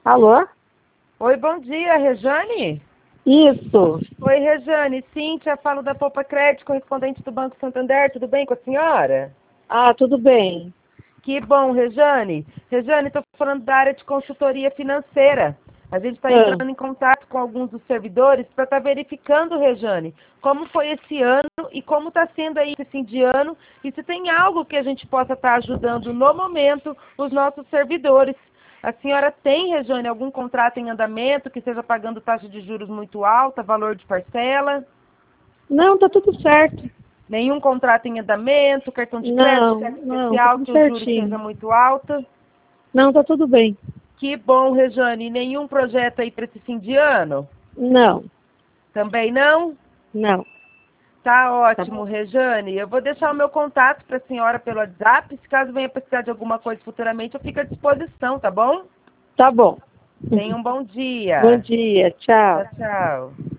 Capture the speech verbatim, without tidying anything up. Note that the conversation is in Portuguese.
Alô? Oi, bom dia, Rejane? Isso. Oi, Rejane. Cíntia, falo da Poupa Crédito, correspondente do Banco Santander. Tudo bem com a senhora? Ah, tudo bem. Que bom, Rejane. Rejane, estou falando da área de consultoria financeira. A gente está Ah. entrando em contato com alguns dos servidores para estar verificando, Rejane, como foi esse ano e como está sendo aí esse fim de ano e se tem algo que a gente possa estar ajudando no momento os nossos servidores. A senhora tem, Rejane, algum contrato em andamento que esteja pagando taxa de juros muito alta, valor de parcela? Não, tá tudo certo. Nenhum contrato em andamento, cartão de Não, crédito, cheque não, tá especial, tudo que os juros certinho. seja muito alto? Não, tá tudo bem. Que bom, Rejane. Nenhum projeto aí para esse fim de ano? Não, Também não? não. Tá Tá ótimo, bom. Rejane. Eu vou deixar o meu contato para a senhora pelo WhatsApp. Se caso venha precisar de alguma coisa futuramente, eu fico à disposição, tá bom? Tá bom. Tenha um bom dia. Bom dia, tchau. Tchau, tchau.